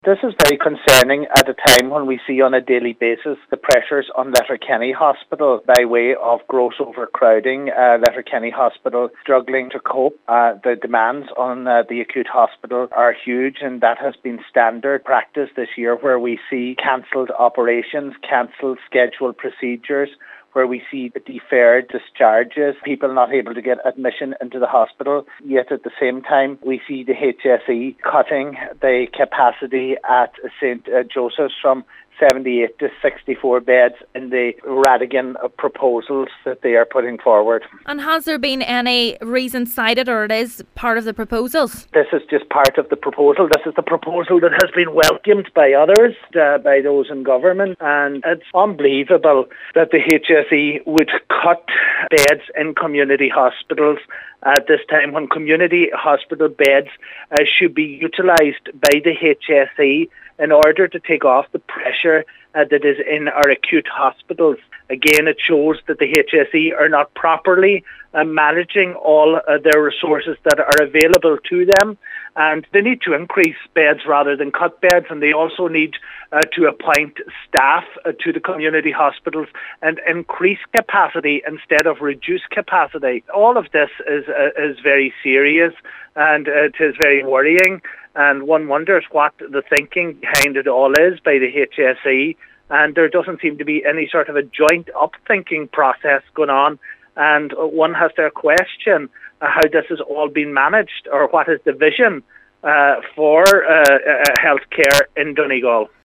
This is very concerning at a time when we see on a daily basis the pressures on Letterkenny Hospital by way of gross overcrowding. Letterkenny Hospital struggling to cope. The demands on the acute hospital are huge, and that has been standard practice this year, where we see cancelled operations, cancelled scheduled procedures, where we see deferred discharges, people not able to get admission into the hospital. Yet at the same time, we see the HSE cutting the capacity at St. Joseph's from 78 to 64 beds in the Radigan proposals that they are putting forward. And has there been any reason cited, or it is part of the proposals? This is just part of the proposal. This is the proposal that has been welcomed by others, by those in government. And it's unbelievable that the HSE would cut beds in community hospitals at this time when community hospital beds should be utilised by the HSE in order to take off the pressure that is in our acute hospitals. Again, it shows that the HSE are not properly managing all their resources that are available to them, and they need to increase beds rather than cut beds, and they also need to appoint staff to the community hospitals and increase capacity instead of reduce capacity. All of this is very serious, and it is very worrying, and one wonders what the thinking behind it all is by the HSE, and there doesn't seem to be any sort of a joint up-thinking process going on, and one has to question how this has all been managed, or what is the vision for healthcare in Donegal.